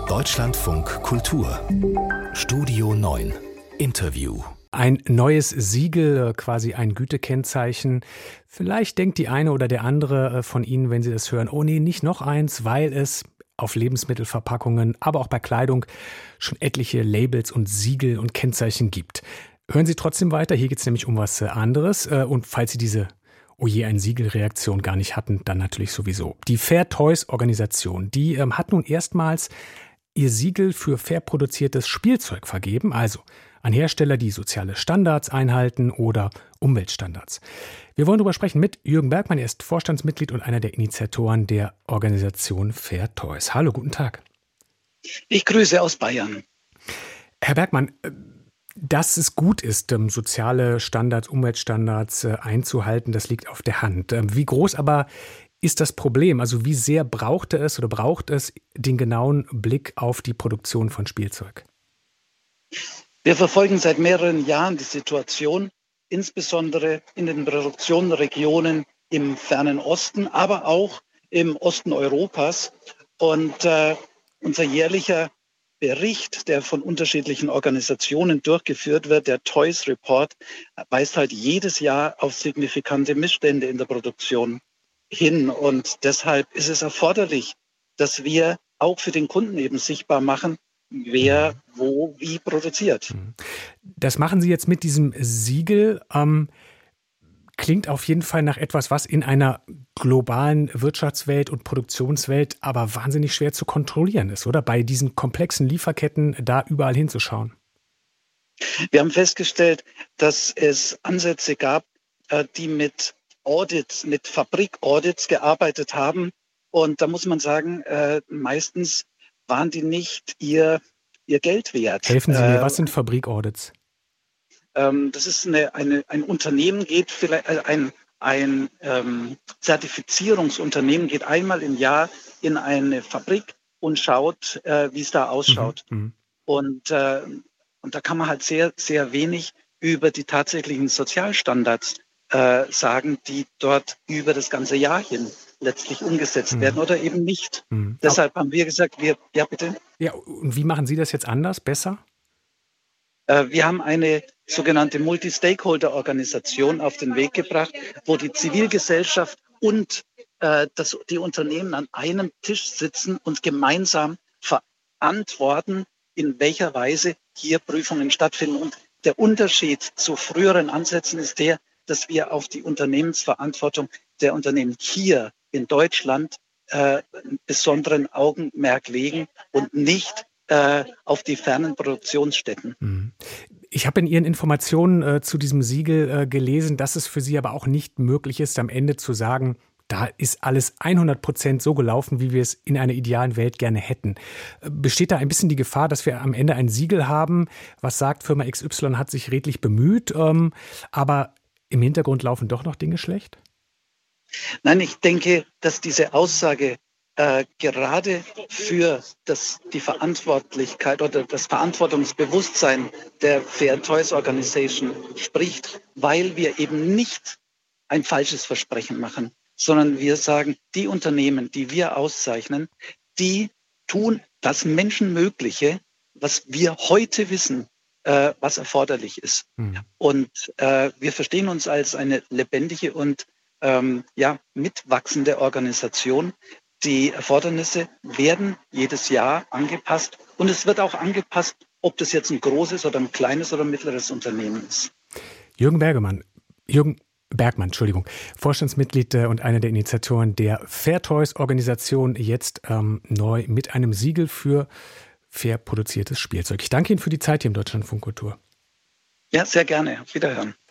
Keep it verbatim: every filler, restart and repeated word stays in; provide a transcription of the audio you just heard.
Deutschlandfunk Kultur Studio neun Interview. Ein neues Siegel, quasi ein Gütekennzeichen. Vielleicht denkt die eine oder der andere von Ihnen, wenn Sie das hören, oh nee, nicht noch eins, weil es auf Lebensmittelverpackungen, aber auch bei Kleidung schon etliche Labels und Siegel und Kennzeichen gibt. Hören Sie trotzdem weiter, hier geht es nämlich um was anderes. Und falls Sie diese oh je, ein Siegel-Reaktion gar nicht hatten, dann natürlich sowieso. Die Fair Toys Organisation, die ähm, hat nun erstmals ihr Siegel für fair produziertes Spielzeug vergeben, also an Hersteller, die soziale Standards einhalten oder Umweltstandards. Wir wollen darüber sprechen mit Jürgen Bergmann, er ist Vorstandsmitglied und einer der Initiatoren der Organisation Fair Toys. Hallo, guten Tag. Ich grüße aus Bayern. Herr Bergmann, dass es gut ist, soziale Standards, Umweltstandards einzuhalten, das liegt auf der Hand. Wie groß aber ist das Problem? Also wie sehr brauchte es oder braucht es den genauen Blick auf die Produktion von Spielzeug? Wir verfolgen seit mehreren Jahren die Situation, insbesondere in den Produktionsregionen im fernen Osten, aber auch im Osten Europas. Und äh, unser jährlicher Bericht, der von unterschiedlichen Organisationen durchgeführt wird, der Toys Report, weist halt jedes Jahr auf signifikante Missstände in der Produktion hin. Und deshalb ist es erforderlich, dass wir auch für den Kunden eben sichtbar machen, wer wo wie produziert. Das machen Sie jetzt mit diesem Siegel. Ähm Klingt auf jeden Fall nach etwas, was in einer globalen Wirtschaftswelt und Produktionswelt aber wahnsinnig schwer zu kontrollieren ist, oder? Bei diesen komplexen Lieferketten da überall hinzuschauen. Wir haben festgestellt, dass es Ansätze gab, die mit Audits, mit Fabrikaudits gearbeitet haben. Und da muss man sagen, meistens waren die nicht ihr, ihr Geld wert. Helfen Sie mir, was sind Fabrikaudits? Das ist eine, eine, ein Unternehmen geht vielleicht, ein, ein ähm, Zertifizierungsunternehmen geht einmal im Jahr in eine Fabrik und schaut, äh, wie es da ausschaut. Mhm. Und, äh, und da kann man halt sehr, sehr wenig über die tatsächlichen Sozialstandards äh, sagen, die dort über das ganze Jahr hin letztlich umgesetzt mhm. werden oder eben nicht. Mhm. Deshalb haben wir gesagt, wir, ja bitte. Ja, und wie machen Sie das jetzt anders, besser? Wir haben eine sogenannte Multi-Stakeholder-Organisation auf den Weg gebracht, wo die Zivilgesellschaft und äh, das, die Unternehmen an einem Tisch sitzen und gemeinsam verantworten, in welcher Weise hier Prüfungen stattfinden. Und der Unterschied zu früheren Ansätzen ist der, dass wir auf die Unternehmensverantwortung der Unternehmen hier in Deutschland äh, einen besonderen Augenmerk legen und nicht auf die fernen Produktionsstätten. Ich habe in Ihren Informationen äh, zu diesem Siegel äh, gelesen, dass es für Sie aber auch nicht möglich ist, am Ende zu sagen, da ist alles hundert Prozent so gelaufen, wie wir es in einer idealen Welt gerne hätten. Äh, besteht da ein bisschen die Gefahr, dass wir am Ende ein Siegel haben, was sagt, Firma X Y hat sich redlich bemüht, ähm, aber im Hintergrund laufen doch noch Dinge schlecht? Nein, ich denke, dass diese Aussage Äh, gerade für das, die Verantwortlichkeit oder das Verantwortungsbewusstsein der Fair Toys Organization spricht, weil wir eben nicht ein falsches Versprechen machen, sondern wir sagen, die Unternehmen, die wir auszeichnen, die tun das Menschenmögliche, was wir heute wissen, äh, was erforderlich ist. Mhm. Und äh, wir verstehen uns als eine lebendige und ähm, ja, mitwachsende Organisation. Die Erfordernisse werden jedes Jahr angepasst und es wird auch angepasst, ob das jetzt ein großes oder ein kleines oder ein mittleres Unternehmen ist. Jürgen Bergmann, Jürgen Bergmann, Entschuldigung, Vorstandsmitglied und einer der Initiatoren der Fair Toys Organisation, jetzt ähm, neu mit einem Siegel für fair produziertes Spielzeug. Ich danke Ihnen für die Zeit hier im Deutschlandfunk Kultur. Ja, sehr gerne. Auf Wiederhören.